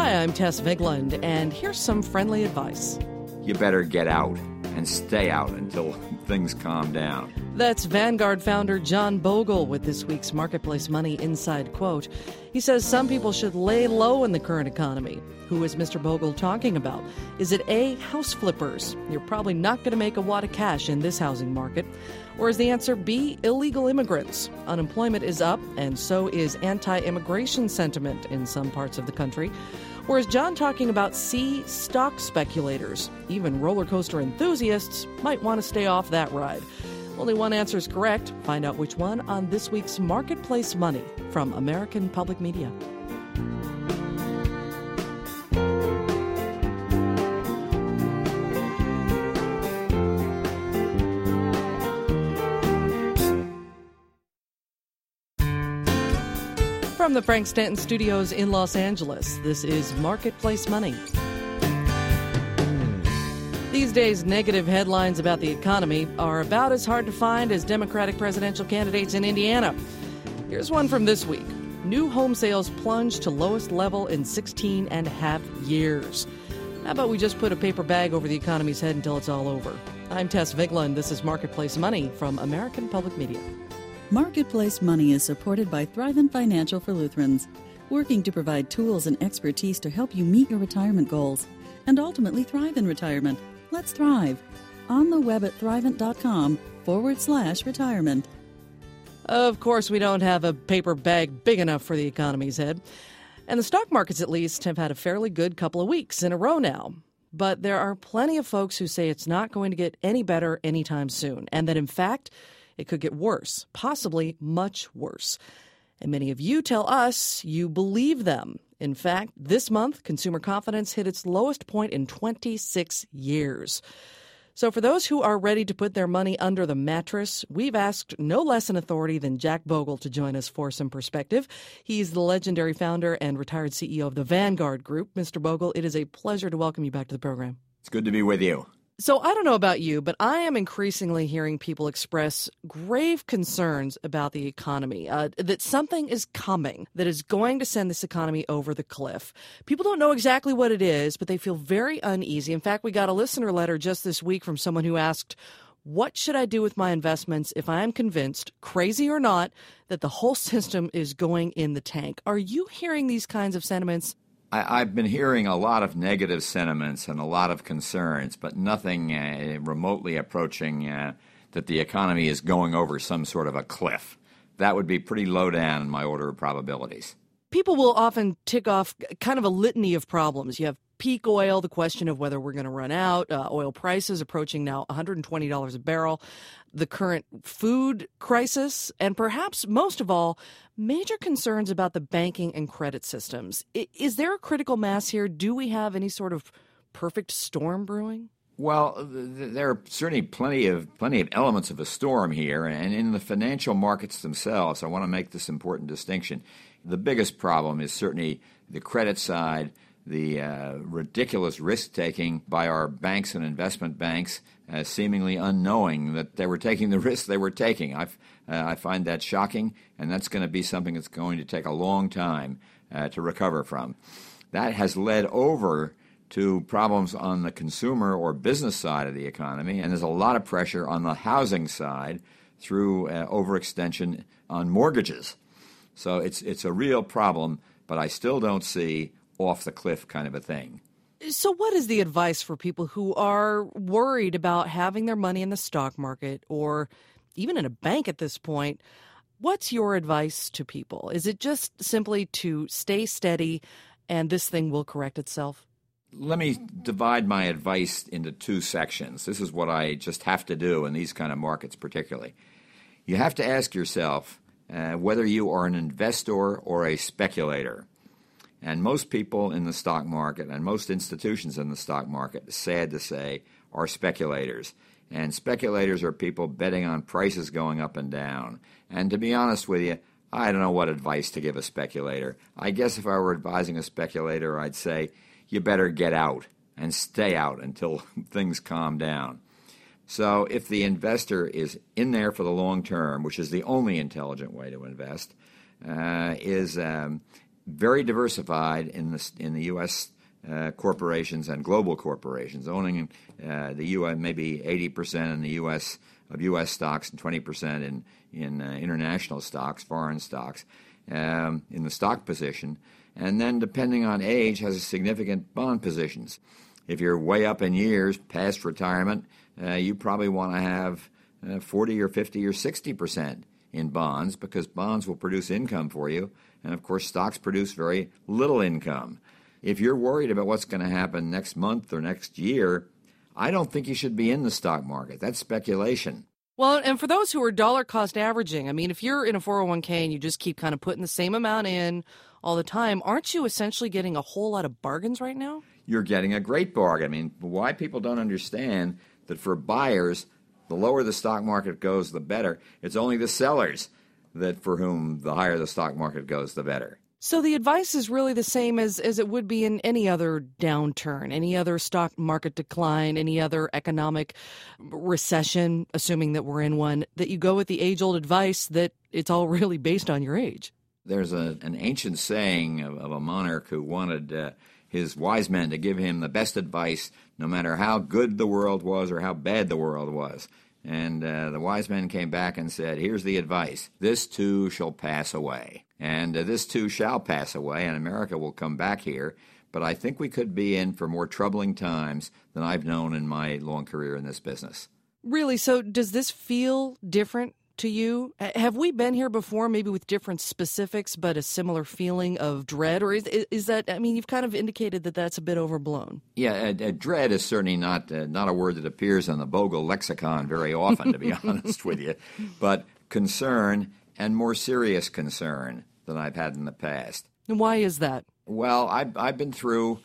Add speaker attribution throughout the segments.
Speaker 1: Hi, I'm Tess Vigland, and here's some friendly advice.
Speaker 2: You better get out and stay out until things calm down.
Speaker 1: That's Vanguard founder John Bogle with this week's Marketplace Money Inside Quote. He says some people should lay low in the current economy. Who is Mr. Bogle talking about? Is it A, house flippers? You're probably not going to make a wad of cash in this housing market. Or is the answer B, illegal immigrants? Unemployment is up, and so is anti-immigration sentiment in some parts of the country. Or is John talking about C, stock speculators? Even roller coaster enthusiasts might want to stay off that ride. Only one answer is correct. Find out which one on this week's Marketplace Money from American Public Media. From the Frank Stanton Studios in Los Angeles, this is Marketplace Money. These days, negative headlines about the economy are about as hard to find as Democratic presidential candidates in Indiana. Here's one from this week. New home sales plunged to lowest level in 16 and a half years. How about we just put a paper bag over the economy's head until it's all over? I'm Tess Vigland. This is Marketplace Money from American Public Media.
Speaker 3: Marketplace Money is supported by Thrivent Financial for Lutherans, working to provide tools and expertise to help you meet your retirement goals and ultimately thrive in retirement. Let's thrive. On the web at thrivent.com/retirement.
Speaker 1: Of course, we don't have a paper bag big enough for the economy's head. And the stock markets, at least, have had a fairly good couple of weeks in a row now. But there are plenty of folks who say it's not going to get any better anytime soon, and that, in fact, it could get worse, possibly much worse. And many of you tell us you believe them. In fact, this month, consumer confidence hit its lowest point in 26 years. So for those who are ready to put their money under the mattress, we've asked no less an authority than Jack Bogle to join us for some perspective. He's the legendary founder and retired CEO of the Vanguard Group. Mr. Bogle, it is a pleasure to welcome you back to the program.
Speaker 2: It's good to be with you.
Speaker 1: So I don't know about you, but I am increasingly hearing people express grave concerns about the economy, that something is coming that is going to send this economy over the cliff. People don't know exactly what it is, but they feel very uneasy. In fact, we got a listener letter just this week from someone who asked, what should I do with my investments if I am convinced, crazy or not, that the whole system is going in the tank? Are you hearing these kinds of sentiments?
Speaker 2: I've been hearing a lot of negative sentiments and a lot of concerns, but nothing remotely approaching that the economy is going over some sort of a cliff. That would be pretty low down in my order of probabilities.
Speaker 1: People will often tick off kind of a litany of problems. You have peak oil, the question of whether we're going to run out, oil prices approaching now $120 a barrel, the current food crisis, and perhaps most of all, major concerns about the banking and credit systems. Is there a critical mass here? Do we have any sort of perfect storm brewing?
Speaker 2: Well, there are certainly plenty of elements of a storm here, and in the financial markets themselves, I want to make this important distinction. The biggest problem is certainly the credit side, the ridiculous risk-taking by our banks and investment banks, seemingly unknowing that they were taking the risks they were taking. I find that shocking, and that's going to be something that's going to take a long time to recover from. That has led over to problems on the consumer or business side of the economy, and there's a lot of pressure on the housing side through overextension on mortgages. So it's a real problem, but I still don't see off the cliff kind of a thing.
Speaker 1: So what is the advice for people who are worried about having their money in the stock market or even in a bank at this point? What's your advice to people? Is it just simply to stay steady and this thing will correct itself?
Speaker 2: Let me divide my advice into two sections. This is what I just have to do in these kind of markets particularly. You have to ask yourself whether you are an investor or a speculator. And most people in the stock market and most institutions in the stock market, sad to say, are speculators. And speculators are people betting on prices going up and down. And to be honest with you, I don't know what advice to give a speculator. I guess if I were advising a speculator, I'd say, you better get out and stay out until things calm down. So if the investor is in there for the long term, which is the only intelligent way to invest, very diversified in the U.S. Corporations and global corporations, owning the U.S. maybe 80% in the U.S. of U.S. stocks and 20% in international stocks, foreign stocks, in the stock position, and then depending on age has significant bond positions. If you're way up in years past retirement, you probably want to have 40 or 50 or 60% in bonds, because bonds will produce income for you, and of course stocks produce very little income. If you're worried about what's going to happen next month or next year, I don't think you should be in the stock market. That's speculation.
Speaker 1: Well, and for those who are dollar cost averaging, I mean, if you're in a 401k and you just keep kind of putting the same amount in all the time, aren't you essentially getting a whole lot of bargains right now?
Speaker 2: You're getting a great bargain. I mean, why people don't understand that for buyers, the lower the stock market goes, the better. It's only the sellers that for whom the higher the stock market goes, the better.
Speaker 1: So the advice is really the same as it would be in any other downturn, any other stock market decline, any other economic recession, assuming that we're in one, that you go with the age-old advice that it's all really based on your age.
Speaker 2: There's an ancient saying of a monarch who wanted his wise men to give him the best advice, no matter how good the world was or how bad the world was. And the wise men came back and said, here's the advice. This too shall pass away. And this too shall pass away, and America will come back here. But I think we could be in for more troubling times than I've known in my long career in this business.
Speaker 1: Really? So does this feel different to you? Have we been here before, maybe with different specifics, but a similar feeling of dread? Or is that, I mean, you've kind of indicated that that's a bit overblown.
Speaker 2: Yeah, dread is certainly not a word that appears on the Bogle lexicon very often, to be honest with you. But concern, and more serious concern than I've had in the past.
Speaker 1: And why is that?
Speaker 2: Well, I've been through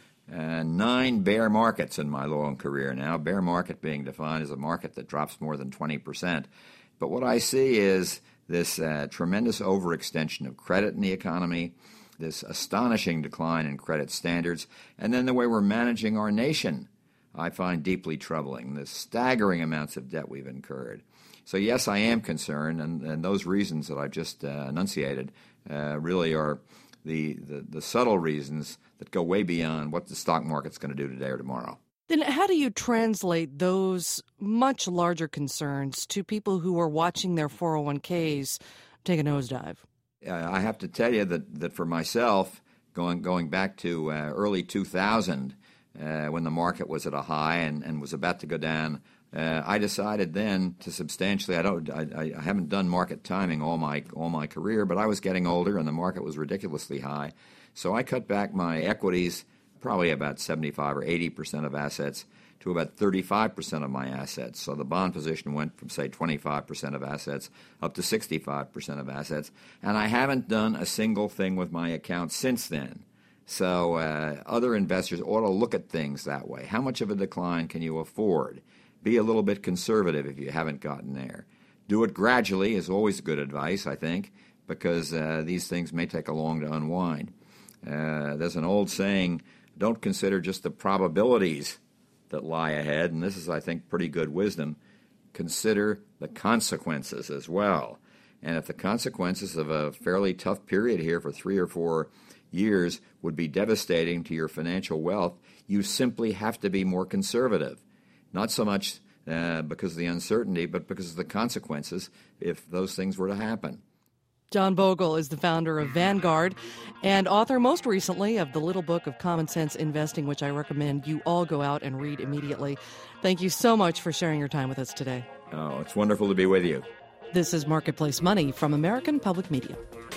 Speaker 2: 9 bear markets in my long career now, bear market being defined as a market that drops more than 20%. But what I see is this tremendous overextension of credit in the economy, this astonishing decline in credit standards, and then the way we're managing our nation I find deeply troubling, the staggering amounts of debt we've incurred. So yes, I am concerned, and those reasons that I've just enunciated really are the subtle reasons that go way beyond what the stock market's going to do today or tomorrow.
Speaker 1: Then how do you translate those much larger concerns to people who are watching their 401ks take a nosedive?
Speaker 2: I have to tell you that for myself, going back to early 2000, when the market was at a high and was about to go down, I decided then to substantially. I haven't done market timing all my career, but I was getting older and the market was ridiculously high, so I cut back my equities, probably about 75 or 80% of assets, to about 35% of my assets. So the bond position went from, say, 25% of assets up to 65% of assets, and I haven't done a single thing with my account since then. So other investors ought to look at things that way. How much of a decline can you afford? Be a little bit conservative if you haven't gotten there. Do it gradually is always good advice, I think, because these things may take a long to unwind. There's an old saying, don't consider just the probabilities that lie ahead, and this is, I think, pretty good wisdom. Consider the consequences as well. And if the consequences of a fairly tough period here for 3 or 4 years would be devastating to your financial wealth, you simply have to be more conservative. Not so much because of the uncertainty, but because of the consequences if those things were to happen.
Speaker 1: John Bogle is the founder of Vanguard and author most recently of the Little Book of Common Sense Investing, which I recommend you all go out and read immediately. Thank you so much for sharing your time with us today.
Speaker 2: Oh, it's wonderful to be with you.
Speaker 1: This is Marketplace Money from American Public Media.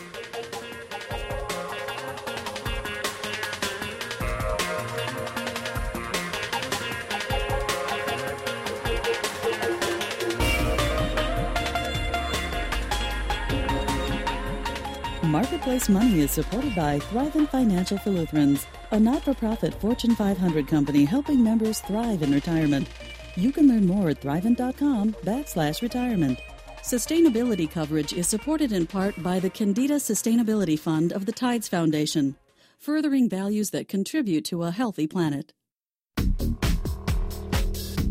Speaker 3: Marketplace Money is supported by Thrivent Financial for Lutherans, a not-for-profit Fortune 500 company helping members thrive in retirement. You can learn more at thrivent.com/retirement. Sustainability coverage is supported in part by the Candida Sustainability Fund of the Tides Foundation, furthering values that contribute to a healthy planet.
Speaker 1: All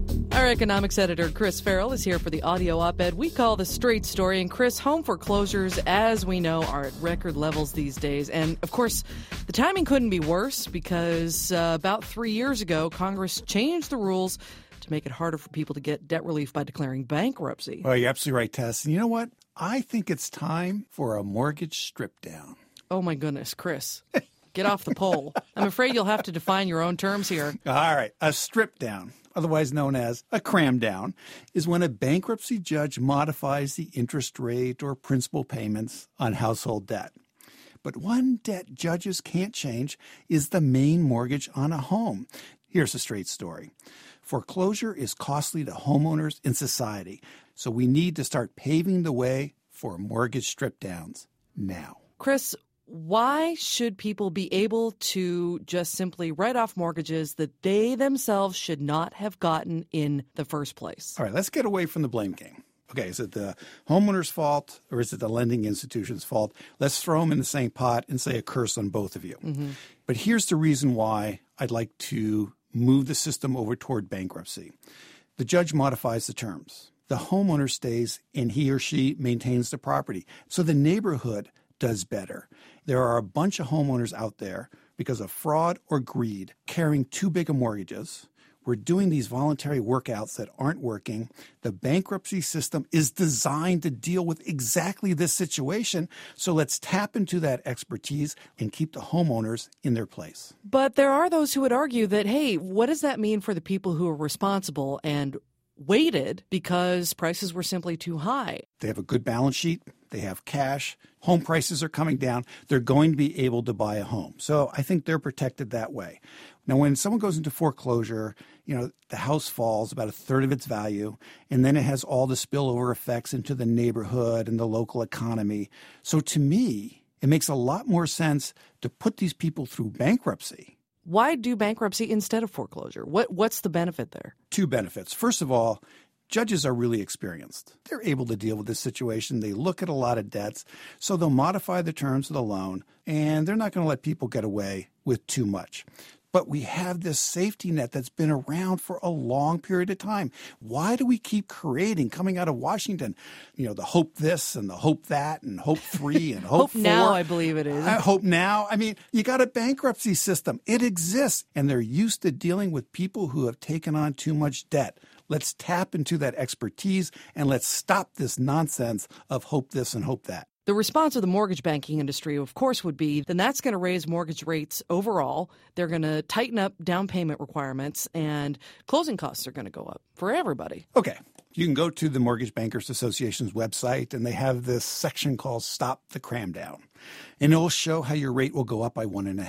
Speaker 1: Our economics editor, Chris Farrell, is here for the audio op-ed we call The Straight Story. And Chris, home foreclosures, as we know, are at record levels these days. And, of course, the timing couldn't be worse because about 3 years ago, Congress changed the rules to make it harder for people to get debt relief by declaring bankruptcy.
Speaker 4: Well, you're absolutely right, Tess. And you know what? I think it's time for a mortgage strip down.
Speaker 1: Oh, my goodness, Chris. Get off the pole. I'm afraid you'll have to define your own terms here.
Speaker 4: All right. A strip down, otherwise known as a cram down, is when a bankruptcy judge modifies the interest rate or principal payments on household debt. But one debt judges can't change is the main mortgage on a home. Here's the straight story. Foreclosure is costly to homeowners in society, so we need to start paving the way for mortgage strip downs now.
Speaker 1: Chris, why should people be able to just simply write off mortgages that they themselves should not have gotten in the first place?
Speaker 4: All right, let's get away from the blame game. Okay, is it the homeowner's fault or is it the lending institution's fault? Let's throw them in the same pot and say a curse on both of you. Mm-hmm. But here's the reason why I'd like to move the system over toward bankruptcy. The judge modifies the terms. The homeowner stays and he or she maintains the property. So the neighborhood does better. There are a bunch of homeowners out there because of fraud or greed carrying too big of mortgages. We're doing these voluntary workouts that aren't working. The bankruptcy system is designed to deal with exactly this situation. So let's tap into that expertise and keep the homeowners in their place.
Speaker 1: But there are those who would argue that, hey, what does that mean for the people who are responsible and waited because prices were simply too high?
Speaker 4: They have a good balance sheet. They have cash. Home prices are coming down. They're going to be able to buy a home. So I think they're protected that way. Now, when someone goes into foreclosure, the house falls about a third of its value, and then it has all the spillover effects into the neighborhood and the local economy. So to me, it makes a lot more sense to put these people through bankruptcy.
Speaker 1: Why do bankruptcy instead of foreclosure? What's the benefit there?
Speaker 4: Two benefits. First of all, judges are really experienced. They're able to deal with this situation. They look at a lot of debts, so they'll modify the terms of the loan, and they're not going to let people get away with too much. But we have this safety net that's been around for a long period of time. Why do we keep creating, coming out of Washington, the hope this and the hope that and hope 3 and hope 4?
Speaker 1: Hope now, I believe it is.
Speaker 4: Hope now. I mean, you got a bankruptcy system. It exists, and they're used to dealing with people who have taken on too much debt. Let's tap into that expertise, and let's stop this nonsense of hope this and hope that.
Speaker 1: The response of the mortgage banking industry, of course, would be then that's going to raise mortgage rates overall. They're going to tighten up down payment requirements, and closing costs are going to go up for everybody.
Speaker 4: Okay. You can go to the Mortgage Bankers Association's website, and they have this section called Stop the Cram Down. And it will show how your rate will go up by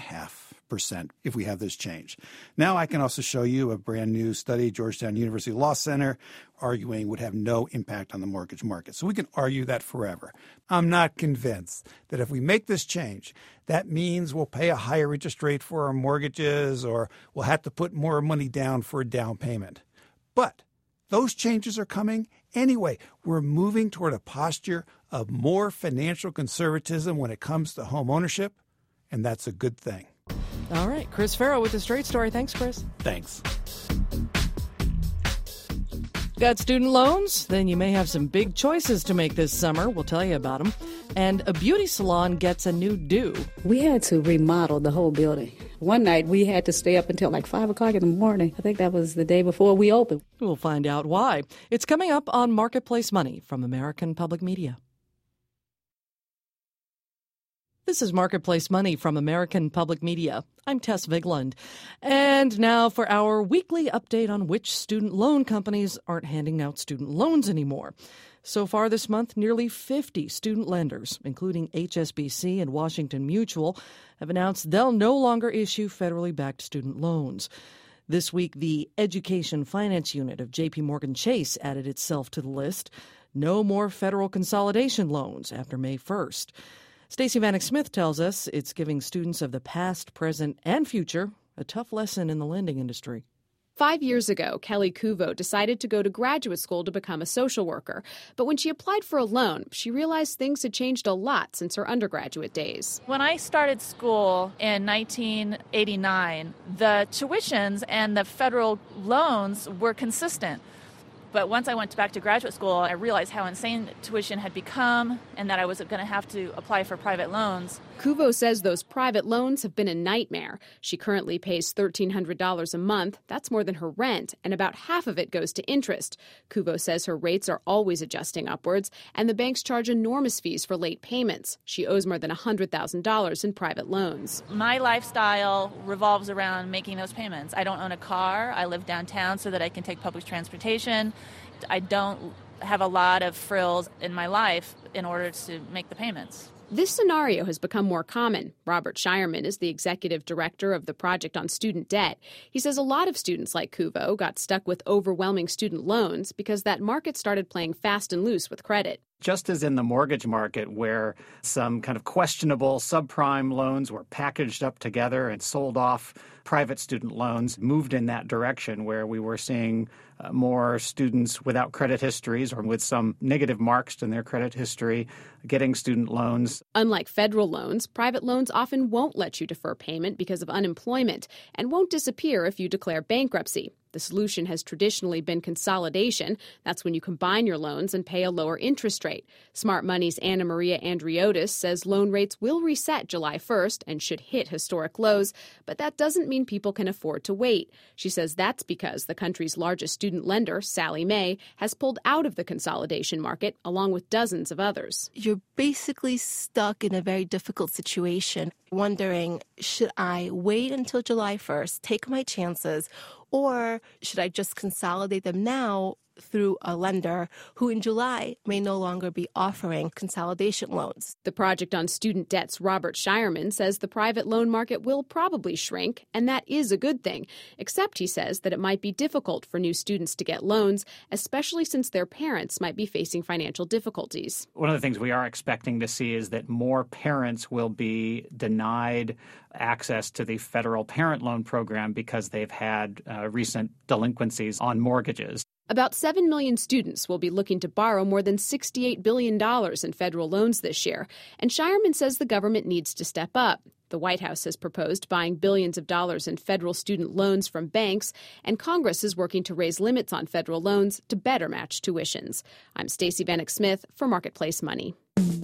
Speaker 4: 1.5% if we have this change. Now I can also show you a brand new study, Georgetown University Law Center, arguing would have no impact on the mortgage market. So we can argue that forever. I'm not convinced that if we make this change, that means we'll pay a higher interest rate for our mortgages or we'll have to put more money down for a down payment. But those changes are coming anyway. We're moving toward a posture of more financial conservatism when it comes to home ownership, and that's a good thing.
Speaker 1: All right. Chris Farrell with The Straight Story. Thanks, Chris.
Speaker 4: Thanks.
Speaker 1: Got student loans? Then you may have some big choices to make this summer. We'll tell you about them. And a beauty salon gets a new do.
Speaker 5: We had to remodel the whole building. One night we had to stay up until like 5 o'clock in the morning. I think that was the day before we opened.
Speaker 1: We'll find out why. It's coming up on Marketplace Money from American Public Media. This is Marketplace Money from American Public Media. I'm Tess Vigland. And now for our weekly update on which student loan companies aren't handing out student loans anymore. So far this month, nearly 50 student lenders, including HSBC and Washington Mutual, have announced they'll no longer issue federally backed student loans. This week, the Education Finance Unit of J.P. Morgan Chase added itself to the list. No more federal consolidation loans after May 1st. Stacey Vanek Smith tells us it's giving students of the past, present, and future a tough lesson in the lending industry.
Speaker 6: 5 years ago, Kelly Kuvo decided to go to graduate school to become a social worker. But when she applied for a loan, she realized things had changed a lot since her undergraduate days.
Speaker 7: When I started school in 1989, the tuitions and the federal loans were consistent. But once I went back to graduate school, I realized how insane tuition had become and that I was going to have to apply for private loans.
Speaker 6: Kuvo says those private loans have been a nightmare. She currently pays $1,300 a month. That's more than her rent, and about half of it goes to interest. Kuvo says her rates are always adjusting upwards, and the banks charge enormous fees for late payments. She owes more than $100,000 in private loans.
Speaker 7: My lifestyle revolves around making those payments. I don't own a car. I live downtown so that I can take public transportation. I don't have a lot of frills in my life in order to make the payments.
Speaker 6: This scenario has become more common. Robert Shireman is the executive director of the Project on Student Debt. He says a lot of students like Kuvo got stuck with overwhelming student loans because that market started playing fast and loose with credit.
Speaker 8: Just as in the mortgage market, where some kind of questionable subprime loans were packaged up together and sold off, private student loans moved in that direction, where we were seeing more students without credit histories or with some negative marks in their credit history getting student loans.
Speaker 6: Unlike federal loans, private loans often won't let you defer payment because of unemployment and won't disappear if you declare bankruptcy. The solution has traditionally been consolidation. That's when you combine your loans and pay a lower interest rate. Smart Money's Anna Maria Andriotis says loan rates will reset July 1st and should hit historic lows, but that doesn't mean people can afford to wait. She says that's because the country's largest student lender, Sallie Mae, has pulled out of the consolidation market along with dozens of others.
Speaker 9: You're basically stuck in a very difficult situation, wondering, should I wait until July 1st, take my chances, or should I just consolidate them now through a lender who in July may no longer be offering consolidation loans?
Speaker 6: The Project on Student Debt's Robert Shireman says the private loan market will probably shrink, and that is a good thing, except he says that it might be difficult for new students to get loans, especially since their parents might be facing financial difficulties.
Speaker 8: One of the things we are expecting to see is that more parents will be denied access to the federal parent loan program because they've had recent delinquencies on mortgages.
Speaker 6: About 7 million students will be looking to borrow more than $68 billion in federal loans this year, and Shireman says the government needs to step up. The White House has proposed buying billions of dollars in federal student loans from banks, and Congress is working to raise limits on federal loans to better match tuitions. I'm Stacey Vanek Smith for Marketplace Money.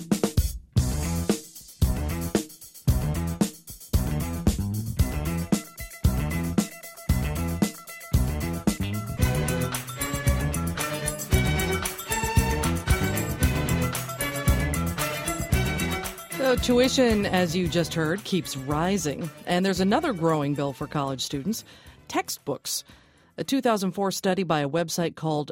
Speaker 1: So tuition, as you just heard, keeps rising. And there's another growing bill for college students, textbooks. A 2004 study by a website called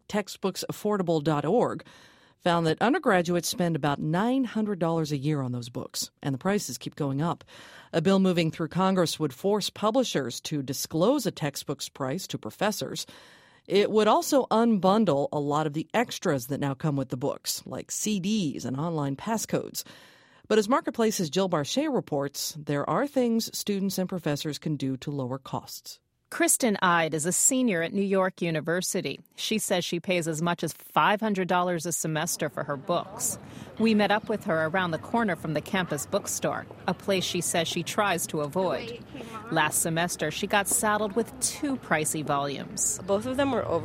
Speaker 1: MakeTextbooksAffordable.org found that undergraduates spend about $900 a year on those books, and the prices keep going up. A bill moving through Congress would force publishers to disclose a textbook's price to professors. It would also unbundle a lot of the extras that now come with the books, like CDs and online passcodes. But as Marketplace's Jill Barchet reports, there are things students and professors can do to lower costs.
Speaker 10: Kristen Ide is a senior at New York University. She says she pays as much as $500 a semester for her books. We met up with her around the corner from the campus bookstore, a place she says she tries to avoid. Last semester, she got saddled with 2 pricey volumes.
Speaker 11: Both of them were over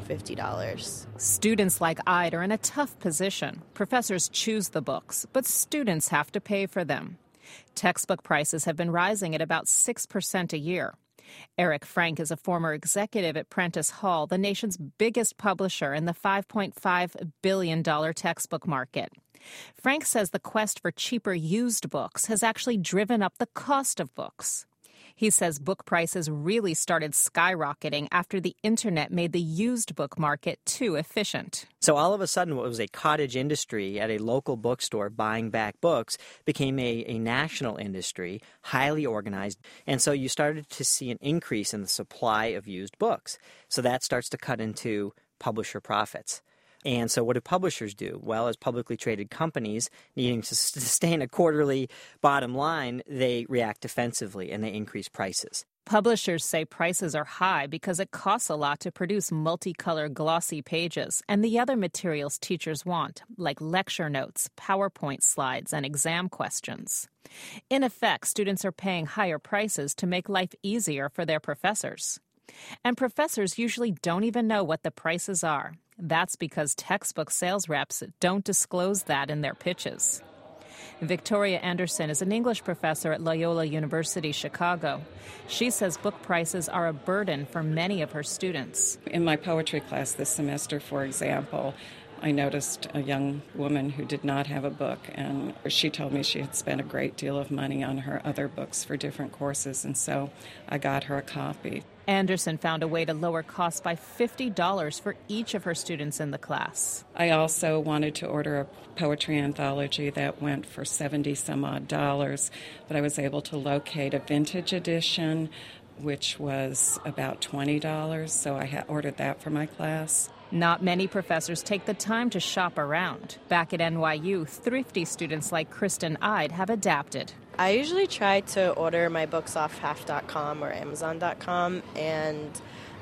Speaker 11: $150.
Speaker 10: Students like Ide are in a tough position. Professors choose the books, but students have to pay for them. Textbook prices have been rising at about 6% a year. Eric Frank is a former executive at Prentice Hall, the nation's biggest publisher in the $5.5 billion textbook market. Frank says the quest for cheaper used books has actually driven up the cost of books. He says book prices really started skyrocketing after the internet made the used book market too efficient.
Speaker 12: So all of a sudden, what was a cottage industry at a local bookstore buying back books became a national industry, highly organized. And so you started to see an increase in the supply of used books. So that starts to cut into publisher profits. And so what do publishers do? Well, as publicly traded companies needing to sustain a quarterly bottom line, they react defensively and they increase prices.
Speaker 10: Publishers say prices are high because it costs a lot to produce multicolored glossy pages and the other materials teachers want, like lecture notes, PowerPoint slides, and exam questions. In effect, students are paying higher prices to make life easier for their professors. And professors usually don't even know what the prices are. That's because textbook sales reps don't disclose that in their pitches. Victoria Anderson is an English professor at Loyola University, Chicago. She says book prices are a burden for many of her students.
Speaker 13: In my poetry class this semester, for example, I noticed a young woman who did not have a book, and she told me she had spent a great deal of money on her other books for different courses, and so I got her a copy.
Speaker 10: Anderson found a way to lower costs by $50 for each of her students in the class.
Speaker 13: I also wanted to order a poetry anthology that went for $70-some-odd, but I was able to locate a vintage edition, which was about $20, so I ordered that for my class.
Speaker 10: Not many professors take the time to shop around. Back at NYU, thrifty students like Kristen Ide have adapted.
Speaker 11: I usually try to order my books off half.com or amazon.com, and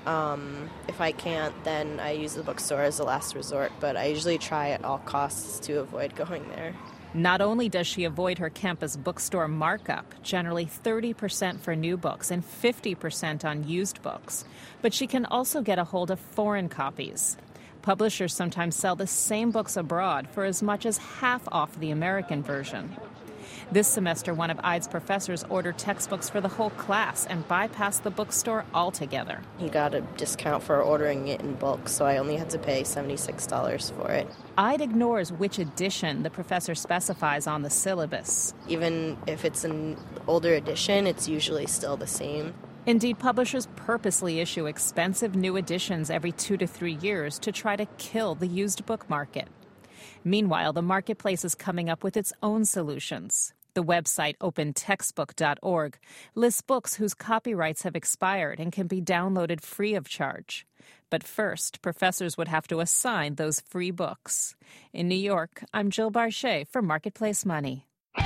Speaker 11: if I can't, then I use the bookstore as a last resort, but I usually try at all costs to avoid going there.
Speaker 10: Not only does she avoid her campus bookstore markup, generally 30% for new books and 50% on used books, but she can also get a hold of foreign copies. Publishers sometimes sell the same books abroad for as much as half off the American version. This semester, one of Ide's professors ordered textbooks for the whole class and bypassed the bookstore altogether.
Speaker 11: He got a discount for ordering it in bulk, so I only had to pay $76 for it.
Speaker 10: Ide ignores which edition the professor specifies on the syllabus.
Speaker 11: Even if it's an older edition, it's usually still the same.
Speaker 10: Indeed, publishers purposely issue expensive new editions every 2 to 3 years to try to kill the used book market. Meanwhile, the marketplace is coming up with its own solutions. The website opentextbook.org lists books whose copyrights have expired and can be downloaded free of charge. But first, professors would have to assign those free books. In New York, I'm Jill Barchet for Marketplace Money.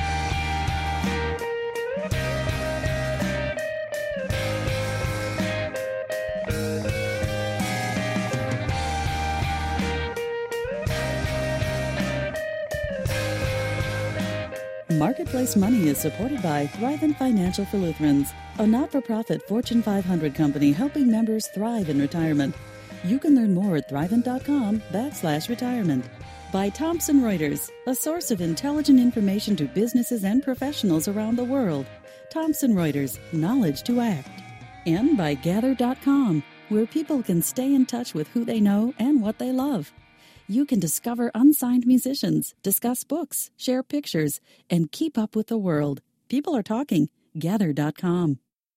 Speaker 3: Marketplace Money is supported by Thrivent Financial for Lutherans, a not-for-profit Fortune 500 company helping members thrive in retirement. You can learn more at thrivent.com/retirement. By Thomson Reuters, a source of intelligent information to businesses and professionals around the world. Thomson Reuters, knowledge to act. And by Gather.com, where people can stay in touch with who they know and what they love. You can discover unsigned musicians, discuss books, share pictures, and keep up with the world. People are talking. Gather.com.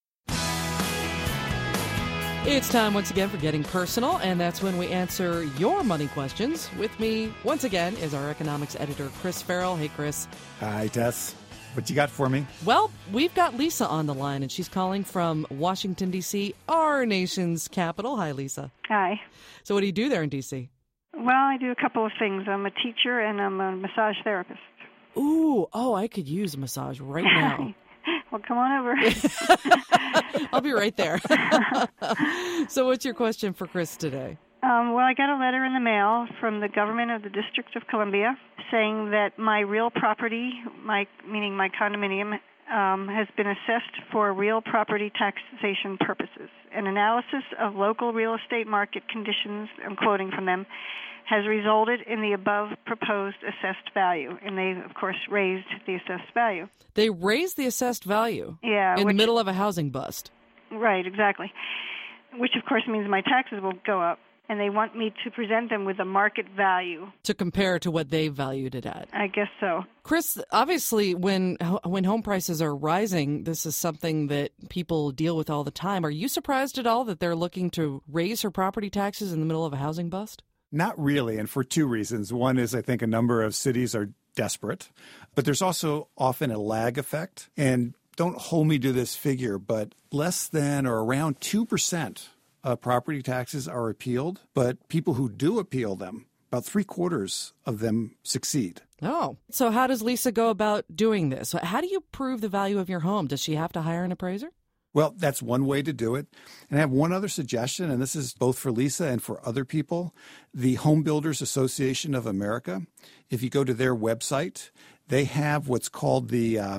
Speaker 1: It's time once again for Getting Personal, and that's when we answer your money questions. With me once again is our economics editor, Chris Farrell. Hey, Chris.
Speaker 4: Hi, Tess. What you got for me?
Speaker 1: Well, we've got Lisa on the line, and she's calling from Washington, D.C., our nation's capital. Hi, Lisa.
Speaker 14: Hi.
Speaker 1: So what do you do there in D.C.?
Speaker 14: Well, I do a couple of things. I'm a teacher and I'm a massage therapist.
Speaker 1: Ooh, I could use a massage right now.
Speaker 14: Well, come on over.
Speaker 1: I'll be right there. So what's your question for Chris today?
Speaker 14: Well, I got a letter in the mail from the government of the District of Columbia saying that my real property, meaning my condominium, has been assessed for real property taxation purposes. An analysis of local real estate market conditions, I'm quoting from them, has resulted in the above proposed assessed value. And they, of course, raised the assessed value.
Speaker 1: They raised the assessed value?
Speaker 14: Yeah.
Speaker 1: In the middle of a housing bust?
Speaker 14: Right, exactly. Which, of course, means my taxes will go up. And they want me to present them with a market value.
Speaker 1: To compare to what they valued it at.
Speaker 14: I guess so.
Speaker 1: Chris, obviously, when home prices are rising, this is something that people deal with all the time. Are you surprised at all that they're looking to raise her property taxes in the middle of a housing bust?
Speaker 4: Not really, and for two reasons. One is I think a number of cities are desperate, but there's also often a lag effect. And don't hold me to this figure, but less than or around 2% of property taxes are appealed, but people who do appeal them, about 3/4 of them succeed.
Speaker 1: Oh, so how does Lisa go about doing this? How do you prove the value of your home? Does she have to hire an appraiser?
Speaker 4: Well, that's one way to do it. And I have one other suggestion, and this is both for Lisa and for other people. The Home Builders Association of America, if you go to their website, they have what's called the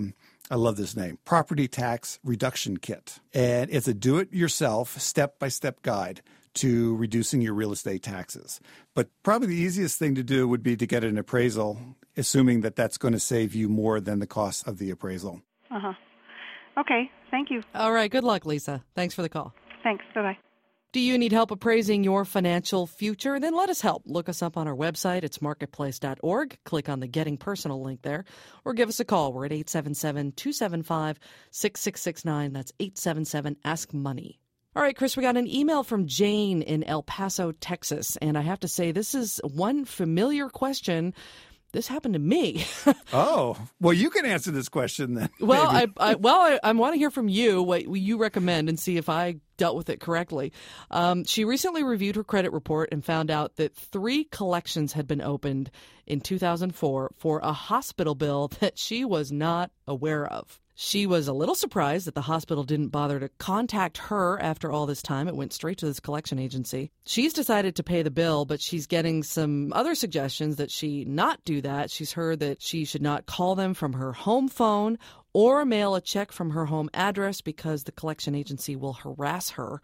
Speaker 4: I love this name, Property Tax Reduction Kit. And it's a do-it-yourself, step-by-step guide to reducing your real estate taxes. But probably the easiest thing to do would be to get an appraisal, assuming that that's going to save you more than the cost of the appraisal.
Speaker 14: Uh-huh. Okay, thank you.
Speaker 1: All right, good luck, Lisa. Thanks for the call.
Speaker 14: Thanks, bye-bye.
Speaker 1: Do you need help appraising your financial future? Then let us help. Look us up on our website. It's marketplace.org. Click on the Getting Personal link there, or give us a call. We're at 877-275-6669. That's 877-ASK-MONEY. All right, Chris, we got an email from Jane in El Paso, Texas, and I have to say this is one familiar question. This happened to me.
Speaker 4: Oh, well, you can answer this question then.
Speaker 1: Well, I want to hear from you what you recommend and see if I dealt with it correctly. She recently reviewed her credit report and found out that 3 collections had been opened in 2004 for a hospital bill that she was not aware of. She was a little surprised that the hospital didn't bother to contact her after all this time. It went straight to this collection agency. She's decided to pay the bill, but she's getting some other suggestions that she not do that. She's heard that she should not call them from her home phone or mail a check from her home address because the collection agency will harass her.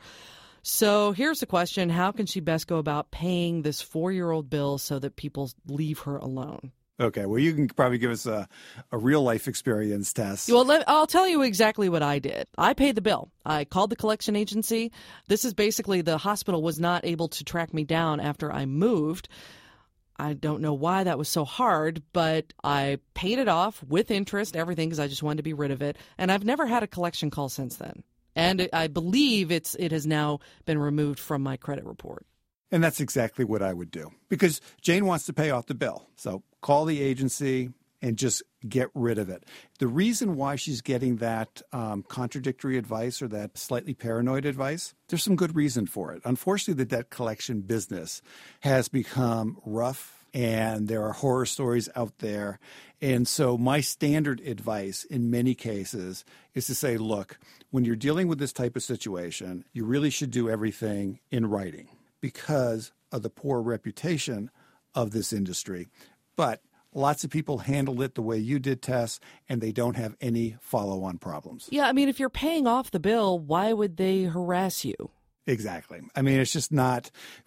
Speaker 1: So here's the question. How can she best go about paying this 4-year-old bill so that people leave her alone?
Speaker 4: Okay, well, you can probably give us a real-life experience test.
Speaker 1: Well, I'll tell you exactly what I did. I paid the bill. I called the collection agency. This is basically the hospital was not able to track me down after I moved. I don't know why that was so hard, but I paid it off with interest, everything, because I just wanted to be rid of it. And I've never had a collection call since then. And I believe it has now been removed from my credit report.
Speaker 4: And that's exactly what I would do because Jane wants to pay off the bill. So call the agency and just get rid of it. The reason why she's getting that contradictory advice or that slightly paranoid advice, there's some good reason for it. Unfortunately, the debt collection business has become rough and there are horror stories out there. And so my standard advice in many cases is to say, look, when you're dealing with this type of situation, you really should do everything in writing, because of the poor reputation of this industry. But lots of people handled it the way you did, Tess, and they don't have any follow-on problems.
Speaker 1: Yeah, I mean, if you're paying off the bill, why would they harass you?
Speaker 4: Exactly. I mean, it's just not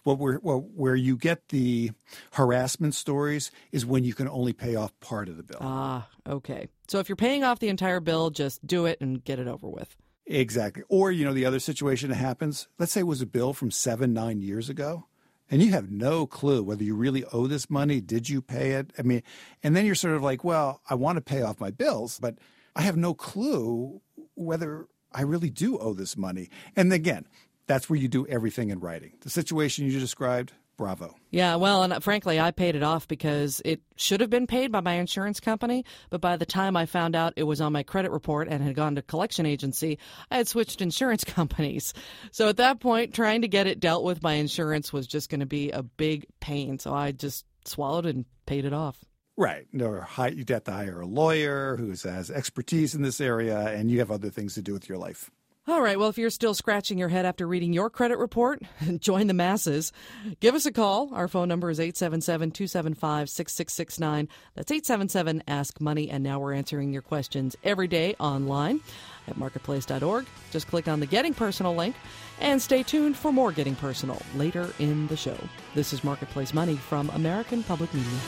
Speaker 4: where you get the harassment stories is when you can only pay off part of the bill.
Speaker 1: Ah, okay. So if you're paying off the entire bill, just do it and get it over with.
Speaker 4: Exactly. Or, the other situation that happens, let's say it was a bill from 7-9 years ago, and you have no clue whether you really owe this money. Did you pay it? I mean, and then you're sort of like, well, I want to pay off my bills, but I have no clue whether I really do owe this money. And again, that's where you do everything in writing. The situation you described, bravo.
Speaker 1: Yeah, well, and frankly, I paid it off because it should have been paid by my insurance company. But by the time I found out it was on my credit report and had gone to collection agency, I had switched insurance companies. So at that point, trying to get it dealt with by insurance was just going to be a big pain. So I just swallowed and paid it off.
Speaker 4: Right. You'd have to hire a lawyer who has expertise in this area, and you have other things to do with your life.
Speaker 1: All right, well, if you're still scratching your head after reading your credit report, join the masses. Give us a call. Our phone number is 877-275-6669. That's 877-ASK-MONEY. And now we're answering your questions every day online at marketplace.org. Just click on the Getting Personal link and stay tuned for more Getting Personal later in the show. This is Marketplace Money from American Public Media.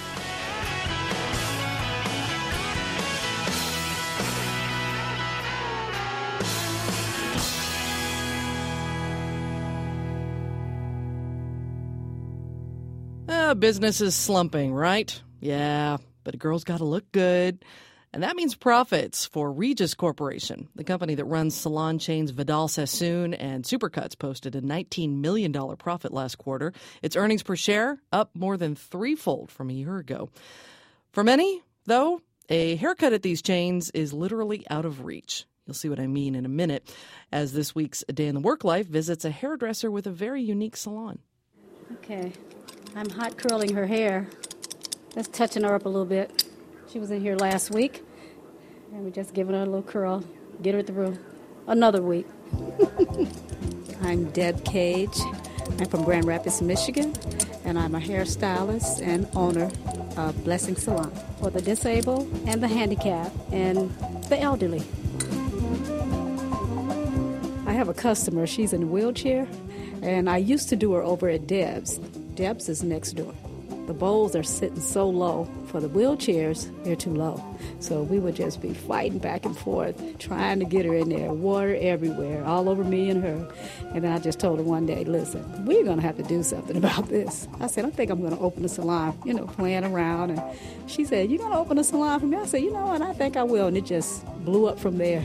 Speaker 1: Business is slumping, right? Yeah, but a girl's got to look good. And that means profits for Regis Corporation. The company that runs salon chains Vidal Sassoon and Supercuts posted a $19 million profit last quarter. Its earnings per share up more than threefold from a year ago. For many, though, a haircut at these chains is literally out of reach. You'll see what I mean in a minute, as this week's A Day in the Work Life visits a hairdresser with a very unique salon.
Speaker 5: Okay. I'm hot curling her hair. Just touching her up a little bit. She was in here last week, and we're just giving her a little curl. Get her at the room. Another week. I'm Deb Cage.
Speaker 15: I'm from Grand Rapids, Michigan, and I'm a hairstylist and owner of Blessing Salon for the disabled and the handicapped and the elderly. I have a customer. She's in a wheelchair, and I used to do her over at Deb's. Deb's is next door. The bowls are sitting so low. For the wheelchairs, they're too low. So we would just be fighting back and forth, trying to get her in there, water everywhere, all over me and her. And then I just told her one day, listen, we're going to have to do something about this. I said, I think I'm going to open a salon, playing around. And she said, you're going to open a salon for me? I said, you know what, I think I will. And it just blew up from there.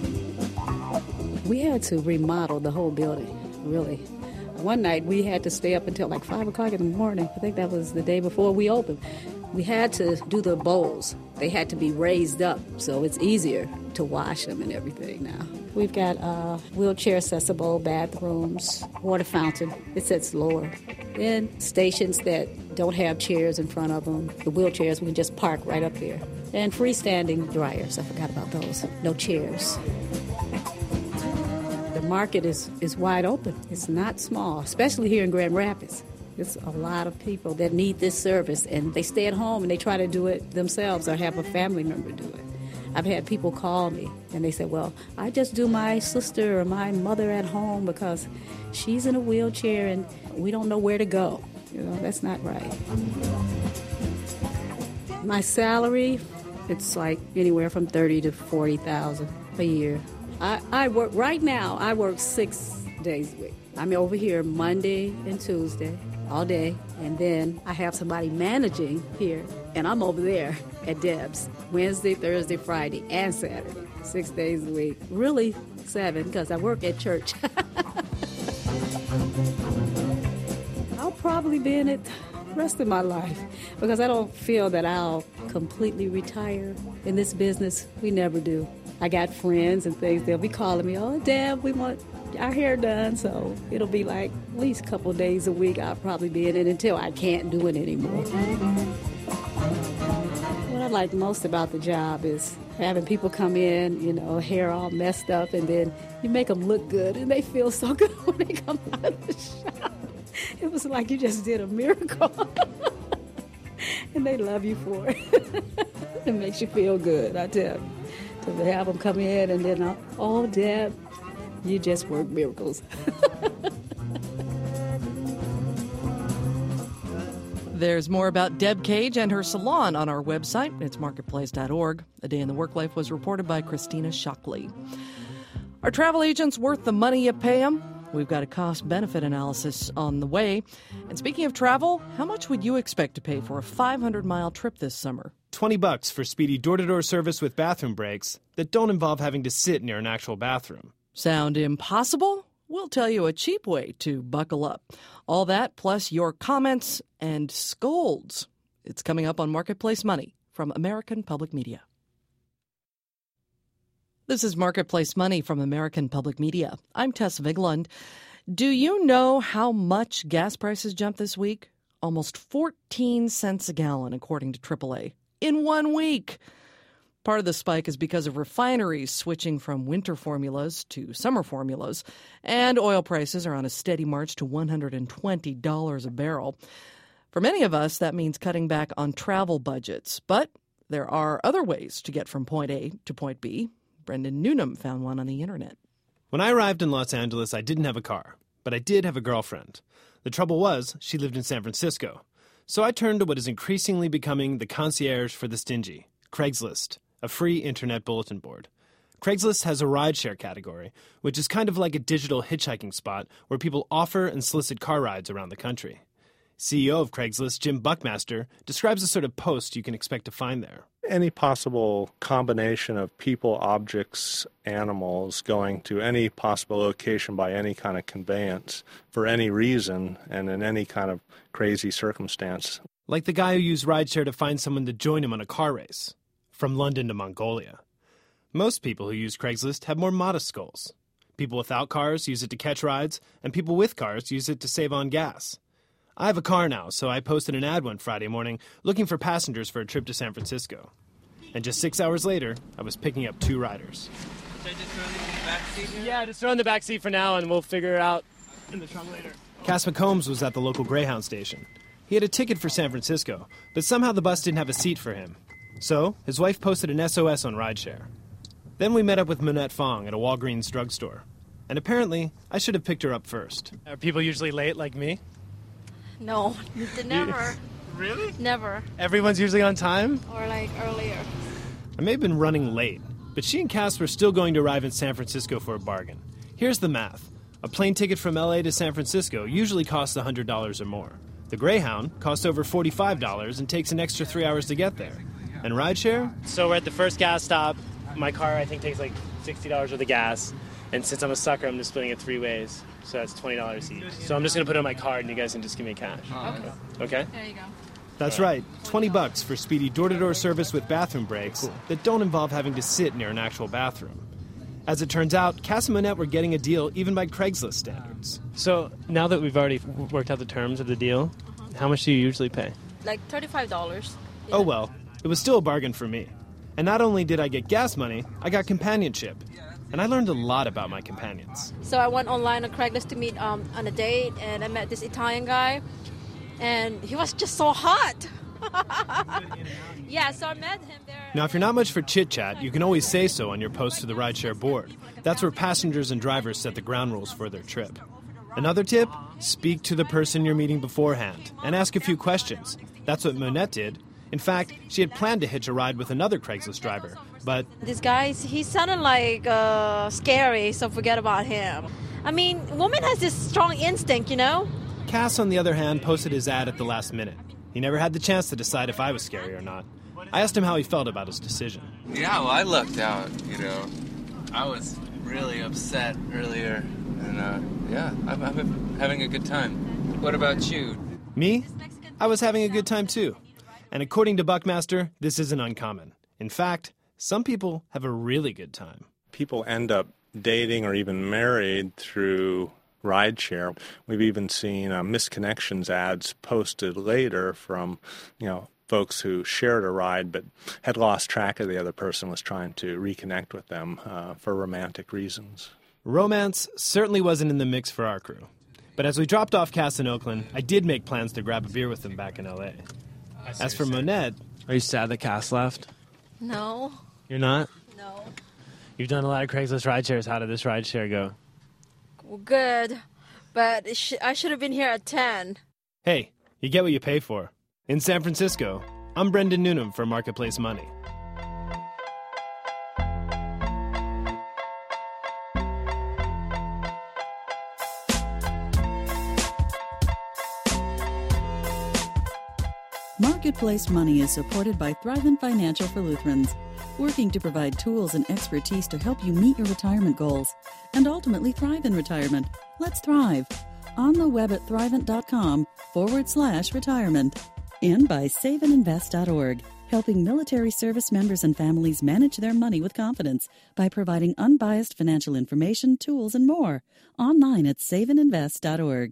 Speaker 15: We had to remodel the whole building, really. One night we had to stay up until like 5 o'clock in the morning. I think that was the day before we opened. We had to do the bowls. They had to be raised up, so it's easier to wash them and everything now. We've got wheelchair-accessible bathrooms, water fountain. It sits lower. Then stations that don't have chairs in front of them. The wheelchairs, we can just park right up there. And freestanding dryers. I forgot about those. No chairs. The market is wide open. It's not small, especially here in Grand Rapids. There's a lot of people that need this service, and they stay at home and they try to do it themselves or have a family member do it. I've had people call me, and they say, well, I just do my sister or my mother at home because she's in a wheelchair and we don't know where to go. That's not right. My salary, it's like anywhere from $30,000 to $40,000 a year. I work right now. I work 6 days a week. I'm over here Monday and Tuesday all day, and then I have somebody managing here, and I'm over there at Deb's Wednesday, Thursday, Friday, and Saturday, 6 days a week. Really 7 because I work at church. I'll probably be in it the rest of my life because I don't feel that I'll completely retire in this business. We never do. I got friends and things. They'll be calling me, oh, Deb, we want our hair done. So it'll be like at least a couple of days a week. I'll probably be in it until I can't do it anymore. What I like most about the job is having people come in, hair all messed up, and then you make them look good, and they feel so good when they come out of the shop. It was like you just did a miracle. And they love you for it. It makes you feel good, I tell you. To have them come in and then, oh, Deb, you just work miracles.
Speaker 1: There's more about Deb Cage and her salon on our website. It's marketplace.org. A Day in the Work Life was reported by Christina Shockley. Are travel agents worth the money you pay them? We've got a cost-benefit analysis on the way. And speaking of travel, how much would you expect to pay for a 500-mile trip this summer?
Speaker 16: $20 for speedy door-to-door service with bathroom breaks that don't involve having to sit near an actual bathroom.
Speaker 1: Sound impossible? We'll tell you a cheap way to buckle up. All that plus your comments and scolds. It's coming up on Marketplace Money from American Public Media. This is Marketplace Money from American Public Media. I'm Tess Vigeland. Do you know how much gas prices jumped this week? Almost 14 cents a gallon, according to AAA, in 1 week. Part of the spike is because of refineries switching from winter formulas to summer formulas, and oil prices are on a steady march to $120 a barrel. For many of us, that means cutting back on travel budgets. But there are other ways to get from point A to point B. Brendan Newnham found one on the internet.
Speaker 16: When I arrived in Los Angeles, I didn't have a car, but I did have a girlfriend. The trouble was, she lived in San Francisco. So I turned to what is increasingly becoming the concierge for the stingy, Craigslist, a free internet bulletin board. Craigslist has a rideshare category, which is kind of like a digital hitchhiking spot where people offer and solicit car rides around the country. CEO of Craigslist, Jim Buckmaster, describes the sort of post you can expect to find there.
Speaker 17: Any possible combination of people, objects, animals going to any possible location by any kind of conveyance for any reason and in any kind of crazy circumstance.
Speaker 16: Like the guy who used rideshare to find someone to join him on a car race, from London to Mongolia. Most people who use Craigslist have more modest goals. People without cars use it to catch rides, and people with cars use it to save on gas. I have a car now, so I posted an ad one Friday morning looking for passengers for a trip to San Francisco. And just 6 hours later, I was picking up 2 riders.
Speaker 18: Should I just throw these in the back seat here?
Speaker 16: Yeah, just throw in the back seat for now, and we'll figure it out in the trunk later. Cass McCombs was at the local Greyhound station. He had a ticket for San Francisco, but somehow the bus didn't have a seat for him. So his wife posted an SOS on rideshare. Then we met up with Monette Fong at a Walgreens drugstore. And apparently, I should have picked her up first.
Speaker 18: Are people usually late like me?
Speaker 19: No, never.
Speaker 18: Really?
Speaker 19: Never.
Speaker 18: Everyone's usually on time?
Speaker 19: Or like earlier.
Speaker 16: I may have been running late, but she and Cass were still going to arrive in San Francisco for a bargain. Here's the math. A plane ticket from LA to San Francisco usually costs $100 or more. The Greyhound costs over $45 and takes an extra 3 hours to get there. And rideshare?
Speaker 18: So we're at the first gas stop. My car, I think, takes like $60 worth of gas. And since I'm a sucker, I'm just splitting it 3 ways. So that's $20 each. So I'm just going to put it on my card and you guys can just give me cash. Okay?
Speaker 19: There you go.
Speaker 16: That's right, $20 for speedy door-to-door service with bathroom breaks that don't involve having to sit near an actual bathroom. As it turns out, Cass and Monette were getting a deal even by Craigslist standards.
Speaker 18: So now that we've already worked out the terms of the deal, how much do you usually pay?
Speaker 19: Like $35.
Speaker 16: Oh well, it was still a bargain for me. And not only did I get gas money, I got companionship. And I learned a lot about my companions.
Speaker 19: So I went online on Craigslist to meet on a date, and I met this Italian guy, and he was just so hot. Yeah, so I met him there.
Speaker 16: Now, if you're not much for chit-chat, you can always say so on your post to the rideshare board. That's where passengers and drivers set the ground rules for their trip. Another tip, speak to the person you're meeting beforehand and ask a few questions. That's what Monette did. In fact, she had planned to hitch a ride with another Craigslist driver, but...
Speaker 19: This guy, he sounded like scary, so forget about him. I mean, woman has this strong instinct, you know?
Speaker 16: Cass, on the other hand, posted his ad at the last minute. He never had the chance to decide if I was scary or not. I asked him how he felt about his decision.
Speaker 20: Yeah, well, I lucked out, you know. I was really upset earlier, and yeah, I'm having a good time. What about you?
Speaker 16: Me? I was having a good time too. And according to Buckmaster, this isn't uncommon. In fact, some people have a really good time.
Speaker 17: People end up dating or even married through rideshare. We've even seen misconnections ads posted later from, folks who shared a ride but had lost track of the other person, was trying to reconnect with them for romantic reasons.
Speaker 16: Romance certainly wasn't in the mix for our crew. But as we dropped off Cass in Oakland, I did make plans to grab a beer with them back in L.A. As for Monette...
Speaker 18: Are you sad that Cass left?
Speaker 19: No.
Speaker 18: You're not?
Speaker 19: No.
Speaker 18: You've done a lot of Craigslist rideshares. How did this rideshare go?
Speaker 19: Well, good, but I should have been here at 10.
Speaker 16: Hey, you get what you pay for. In San Francisco, I'm Brendan Noonan for Marketplace Money.
Speaker 3: Marketplace Money is supported by Thrivent Financial for Lutherans, working to provide tools and expertise to help you meet your retirement goals and ultimately thrive in retirement. Let's thrive. On the web at thrivent.com/retirement. And by saveandinvest.org, helping military service members and families manage their money with confidence by providing unbiased financial information, tools, and more. Online at saveandinvest.org.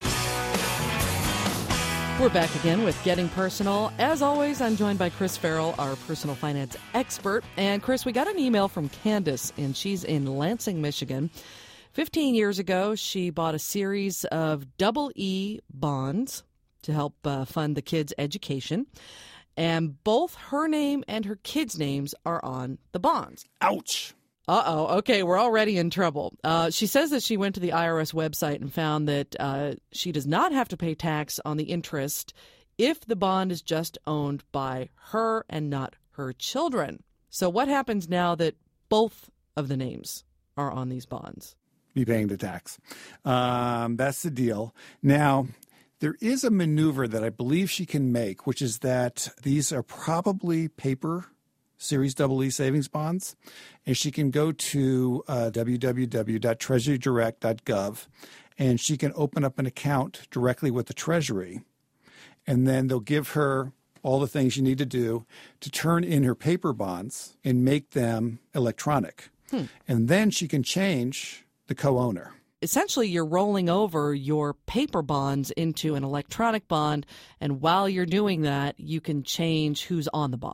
Speaker 1: We're back again with Getting Personal. As always, I'm joined by Chris Farrell, our personal finance expert. And Chris, we got an email from Candace, and she's in Lansing, Michigan. 15 years ago, she bought a series of EE bonds to help fund the kids' education. And both her name and her kids' names are on the bonds.
Speaker 4: Ouch.
Speaker 1: Uh-oh. Okay, we're already in trouble. She says that she went to the IRS website and found that she does not have to pay tax on the interest if the bond is just owned by her and not her children. So what happens now that both of the names are on these bonds?
Speaker 4: Be paying the tax. That's the deal. Now, there is a maneuver that I believe she can make, which is that these are probably paper Series EE savings bonds, and she can go to www.treasurydirect.gov, and she can open up an account directly with the Treasury, and then they'll give her all the things you need to do to turn in her paper bonds and make them electronic. And then she can change the co-owner.
Speaker 1: Essentially, you're rolling over your paper bonds into an electronic bond, and while you're doing that, you can change who's on the bond.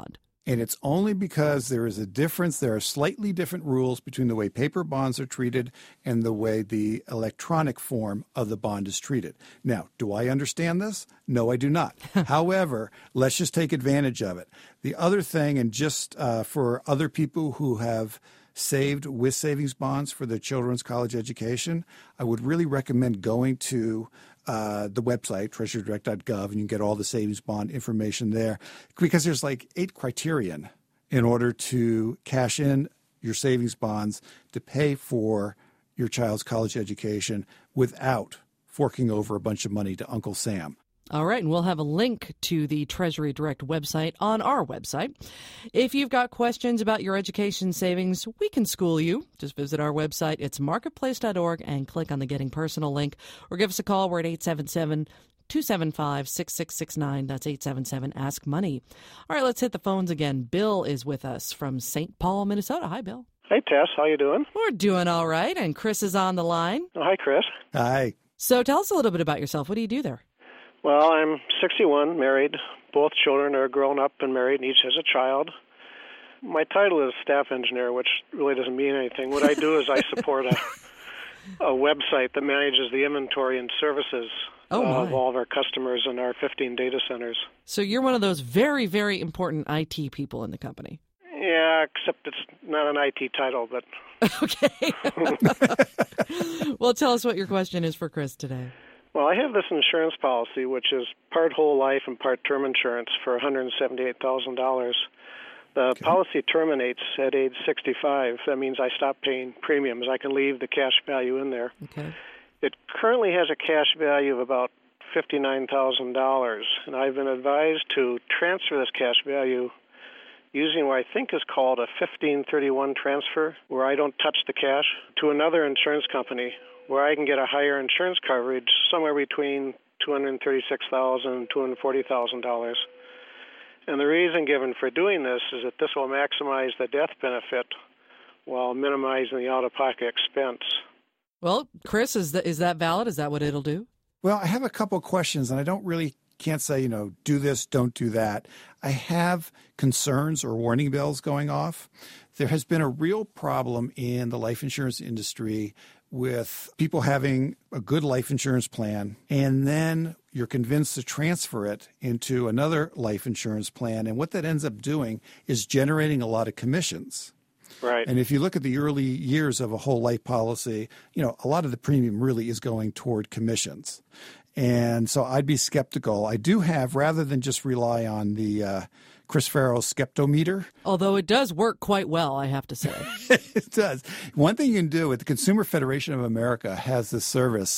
Speaker 4: And it's only because there is a difference. There are slightly different rules between the way paper bonds are treated and the way the electronic form of the bond is treated. Now, do I understand this? No, I do not. However, let's just take advantage of it. The other thing, and just for other people who have saved with savings bonds for their children's college education, I would really recommend going to the website, treasurydirect.gov, and you can get all the savings bond information there, because there's like 8 criterion in order to cash in your savings bonds to pay for your child's college education without forking over a bunch of money to Uncle Sam.
Speaker 1: All right, and we'll have a link to the Treasury Direct website on our website. If you've got questions about your education savings, we can school you. Just visit our website. It's marketplace.org and click on the Getting Personal link, or give us a call. We're at 877-275-6669. That's 877-ASK-MONEY. All right, let's hit the phones again. Bill is with us from St. Paul, Minnesota. Hi, Bill.
Speaker 21: Hey, Tess. How you doing?
Speaker 1: We're doing all right, and Chris is on the line.
Speaker 21: Oh, hi, Chris.
Speaker 4: Hi.
Speaker 1: So tell us a little bit about yourself. What do you do there?
Speaker 21: Well, I'm 61, married. Both children are grown up and married, and each has a child. My title is staff engineer, which really doesn't mean anything. What I do is I support a website that manages the inventory and services of all of our customers and our 15 data centers.
Speaker 1: So you're one of those very, very important IT people in the company.
Speaker 21: Yeah, except it's not an IT title, but...
Speaker 1: Okay. Well, tell us what your question is for Chris today.
Speaker 21: Well, I have this insurance policy, which is part whole life and part term insurance for $178,000. The policy terminates at age 65. That means I stop paying premiums. I can leave the cash value in there.
Speaker 1: Okay.
Speaker 21: It currently has a cash value of about $59,000, and I've been advised to transfer this cash value using what I think is called a 1531 transfer, where I don't touch the cash, to another insurance company, where I can get a higher insurance coverage, somewhere between $236,000 and $240,000. And the reason given for doing this is that this will maximize the death benefit while minimizing the out-of-pocket expense.
Speaker 1: Well, Chris, is that valid? Is that what it'll do?
Speaker 4: Well, I have a couple of questions, and I can't say, do this, don't do that. I have concerns or warning bells going off. There has been a real problem in the life insurance industry with people having a good life insurance plan, and then you're convinced to transfer it into another life insurance plan. And what that ends up doing is generating a lot of commissions.
Speaker 21: Right.
Speaker 4: And if you look at the early years of a whole life policy, a lot of the premium really is going toward commissions. And so I'd be skeptical. I do have, rather than just rely on the Chris Farrow Skeptometer.
Speaker 1: Although it does work quite well, I have to say.
Speaker 4: It does. One thing you can do, the Consumer Federation of America has this service,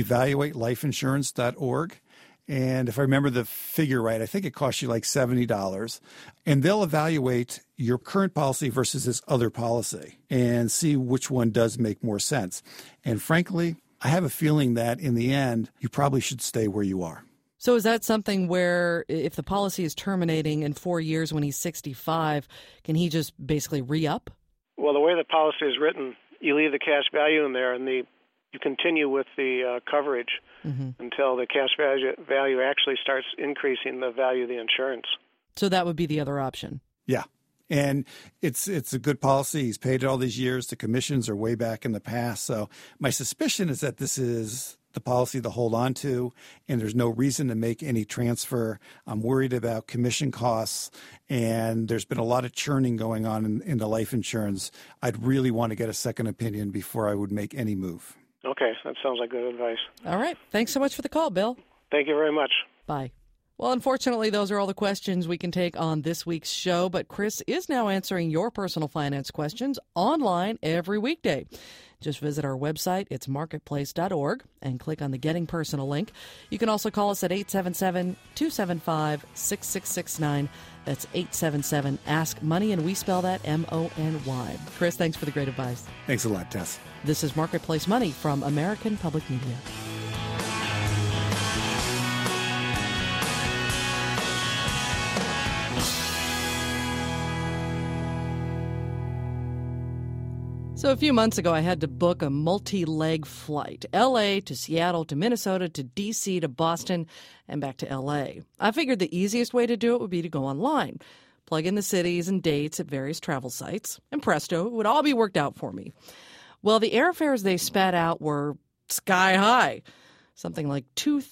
Speaker 4: evaluatelifeinsurance.org. And if I remember the figure right, I think it costs you like $70. And they'll evaluate your current policy versus this other policy and see which one does make more sense. And frankly, I have a feeling that in the end, you probably should stay where you are.
Speaker 1: So is that something where if the policy is terminating in 4 years when he's 65, can he just basically re-up?
Speaker 21: Well, the way the policy is written, you leave the cash value in there and you continue with the coverage until the cash value actually starts increasing the value of the insurance.
Speaker 1: So that would be the other option.
Speaker 4: Yeah. And it's a good policy. He's paid it all these years. The commissions are way back in the past. So my suspicion is that this is the policy to hold on to, and there's no reason to make any transfer. I'm worried about commission costs, and there's been a lot of churning going on in the life insurance. I'd really want to get a second opinion before I would make any move.
Speaker 21: Okay, that sounds like good advice.
Speaker 1: All right. Thanks so much for the call, Bill.
Speaker 21: Thank you very much.
Speaker 1: Bye. Well, unfortunately, those are all the questions we can take on this week's show, but Chris is now answering your personal finance questions online every weekday. Just visit our website, it's marketplace.org, and click on the Getting Personal link. You can also call us at 877-275-6669. That's 877-ASK-MONEY, and we spell that M-O-N-Y. Chris, thanks for the great advice.
Speaker 4: Thanks a lot, Tess.
Speaker 1: This is Marketplace Money from American Public Media. So a few months ago, I had to book a multi-leg flight, L.A. to Seattle to Minnesota to D.C. to Boston and back to L.A. I figured the easiest way to do it would be to go online. plug in the cities and dates at various travel sites, and presto, it would all be worked out for me. Well, the airfares they spat out were sky high, something like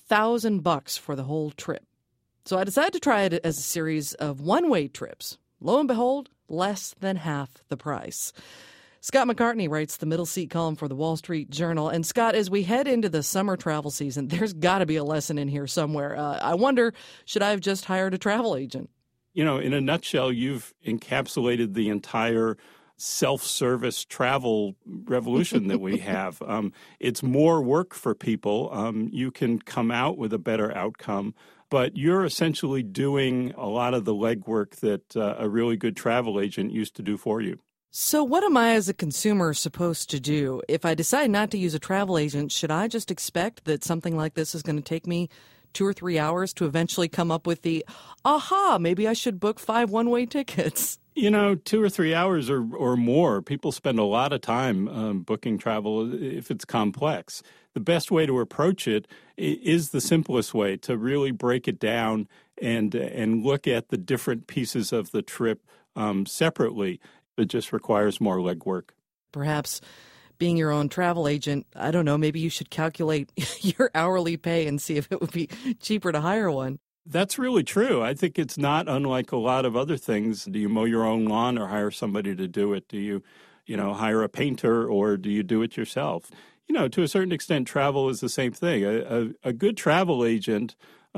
Speaker 1: $2,000 for the whole trip. So I decided to try it as a series of one-way trips. Lo and behold, less than half the price. Scott McCartney writes the middle seat column for the Wall Street Journal. And Scott, as we head into the summer travel season, there's got to be a lesson in here somewhere. I wonder, should I have just hired a travel agent?
Speaker 2: You know, in a nutshell, you've encapsulated the entire self-service travel revolution that we have. It's more work for people. You can come out with a better outcome, but you're essentially doing a lot of the legwork that a really good travel agent used to do for you.
Speaker 1: So what am I as a consumer supposed to do? If I decide not to use a travel agent, should I just expect that something like this is going to take me 2 or 3 hours to eventually come up with the, maybe I should book 5 one-way tickets?
Speaker 2: You know, 2 or 3 hours or more. People spend a lot of time booking travel if it's complex. The best way to approach it is the simplest way, to really break it down and look at the different pieces of the trip separately. It just requires more legwork.
Speaker 1: Perhaps being your own travel agent, I don't know, maybe you should calculate your hourly pay and see if it would be cheaper to hire one.
Speaker 2: That's really true. I think it's not unlike a lot of other things. Do you mow your own lawn or hire somebody to do it? Do you hire a painter or do you do it yourself? You know, to a certain extent, travel is the same thing. A good travel agent,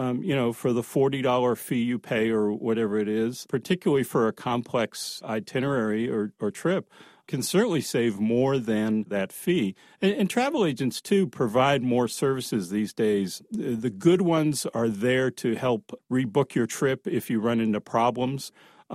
Speaker 2: for the $40 fee you pay or whatever it is, particularly for a complex itinerary or trip, can certainly save more than that fee. And travel agents, too, provide more services these days. The good ones are there to help rebook your trip if you run into problems,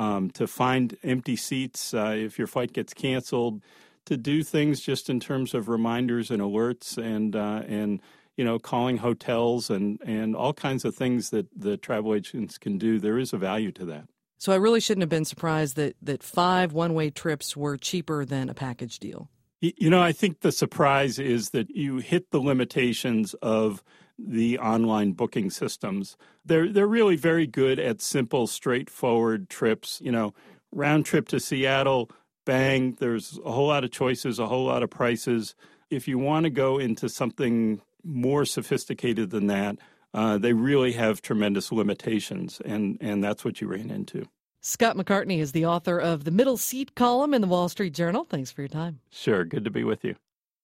Speaker 2: to find empty seats if your flight gets canceled, to do things just in terms of reminders and alerts and calling hotels and all kinds of things that the travel agents can do. There is a value to that.
Speaker 1: So I really shouldn't have been surprised that 5 one-way trips were cheaper than a package deal.
Speaker 2: You know, I think the surprise is that you hit the limitations of the online booking systems. They're really very good at simple, straightforward trips. You know, round trip to Seattle, bang, there's a whole lot of choices, a whole lot of prices. If you want to go into something more sophisticated than that, they really have tremendous limitations, and that's what you ran into.
Speaker 1: Scott McCartney is the author of the Middle Seat column in the Wall Street Journal. Thanks for your time.
Speaker 2: Sure. Good to be with you.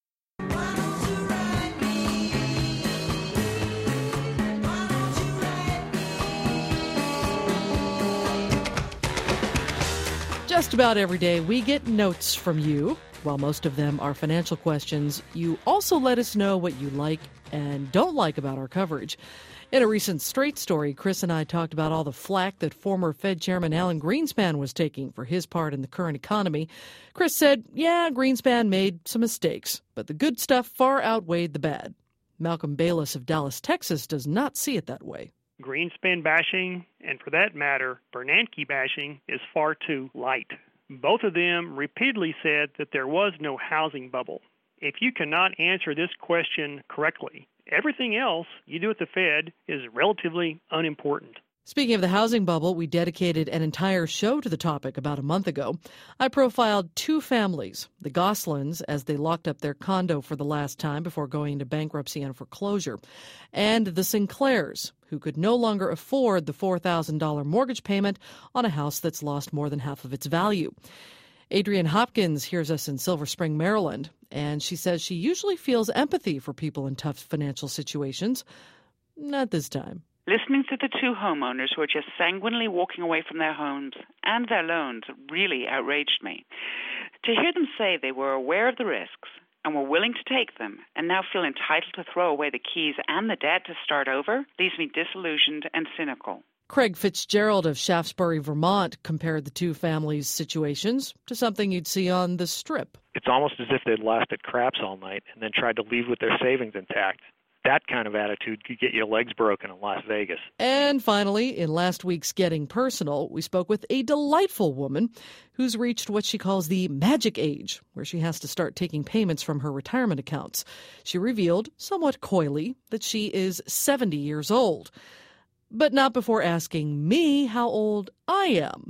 Speaker 1: Just about every day, we get notes from you. While most of them are financial questions, you also let us know what you like and don't like about our coverage. In a recent Straight story, Chris and I talked about all the flack that former Fed Chairman Alan Greenspan was taking for his part in the current economy. Chris said, yeah, Greenspan made some mistakes, but the good stuff far outweighed the bad. Malcolm Bayless of Dallas, Texas, does not see it that way.
Speaker 22: Greenspan bashing, and for that matter, Bernanke bashing, is far too light. Both of them repeatedly said that there was no housing bubble. If you cannot answer this question correctly, everything else you do at the Fed is relatively unimportant.
Speaker 1: Speaking of the housing bubble, we dedicated an entire show to the topic about a month ago. I profiled 2 families, the Goslins, as they locked up their condo for the last time before going into bankruptcy and foreclosure, and the Sinclairs, who could no longer afford the $4,000 mortgage payment on a house that's lost more than half of its value. Adrienne Hopkins hears us in Silver Spring, Maryland, and she says she usually feels empathy for people in tough financial situations. Not this time.
Speaker 23: Listening to the 2 homeowners who are just sanguinely walking away from their homes and their loans really outraged me. To hear them say they were aware of the risks and were willing to take them and now feel entitled to throw away the keys and the debt to start over leaves me disillusioned and cynical.
Speaker 1: Craig Fitzgerald of Shaftesbury, Vermont, compared the 2 families' situations to something you'd see on the Strip.
Speaker 24: It's almost as if they'd laughed at craps all night and then tried to leave with their savings intact. That kind of attitude could get your legs broken in Las Vegas.
Speaker 1: And finally, in last week's Getting Personal, we spoke with a delightful woman who's reached what she calls the magic age, where she has to start taking payments from her retirement accounts. She revealed, somewhat coyly, that she is 70 years old. But not before asking me how old I am.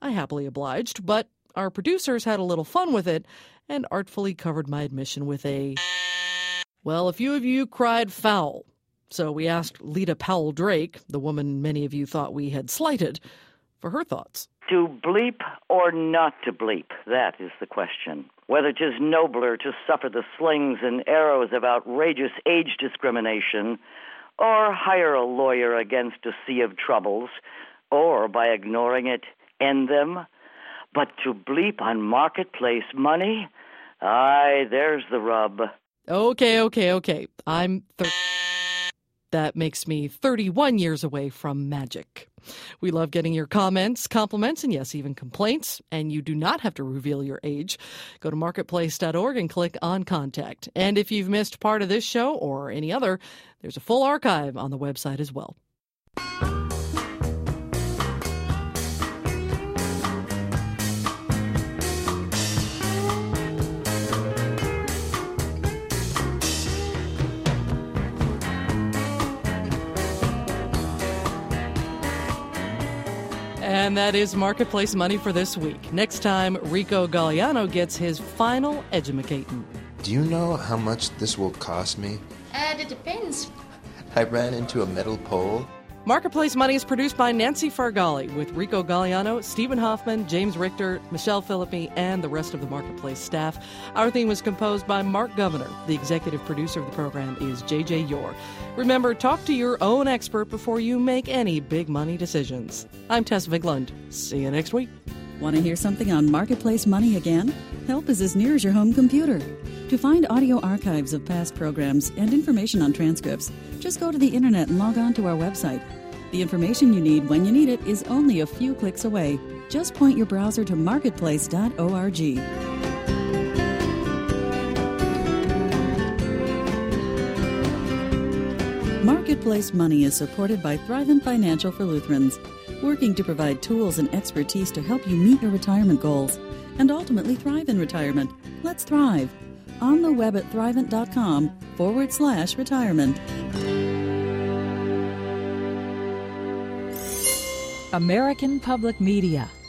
Speaker 1: I happily obliged, but our producers had a little fun with it and artfully covered my admission with a, well, a few of you cried foul. So we asked Lita Powell Drake, the woman many of you thought we had slighted, for her thoughts.
Speaker 6: To bleep or not to bleep, that is the question. Whether 'tis nobler to suffer the slings and arrows of outrageous age discrimination, or hire a lawyer against a sea of troubles, or by ignoring it, end them. But to bleep on marketplace money? Aye, there's the rub.
Speaker 1: Okay. I'm That makes me 31 years away from magic. We love getting your comments, compliments, and yes, even complaints. And you do not have to reveal your age. Go to marketplace.org and click on Contact. And if you've missed part of this show or any other, there's a full archive on the website as well. And that is Marketplace Money for this week. Next time, Rico Galliano gets his final edumacating.
Speaker 7: Do you know how much this will cost me?
Speaker 8: It depends.
Speaker 7: I ran into a metal pole.
Speaker 1: Marketplace Money is produced by Nancy Fargali with Rico Galliano, Stephen Hoffman, James Richter, Michelle Philippi, and the rest of the Marketplace staff. Our theme was composed by Mark Governor. The executive producer of the program is J.J. Yore. Remember, talk to your own expert before you make any big money decisions. I'm Tess Viglund. See you next week.
Speaker 3: Want to hear something on Marketplace Money again? Help is as near as your home computer. To find audio archives of past programs and information on transcripts, just go to the internet and log on to our website. The information you need when you need it is only a few clicks away. Just point your browser to marketplace.org. Marketplace Money is supported by Thrivent Financial for Lutherans, working to provide tools and expertise to help you meet your retirement goals and ultimately thrive in retirement. Let's thrive. On the web at thrivent.com/retirement.
Speaker 9: American Public Media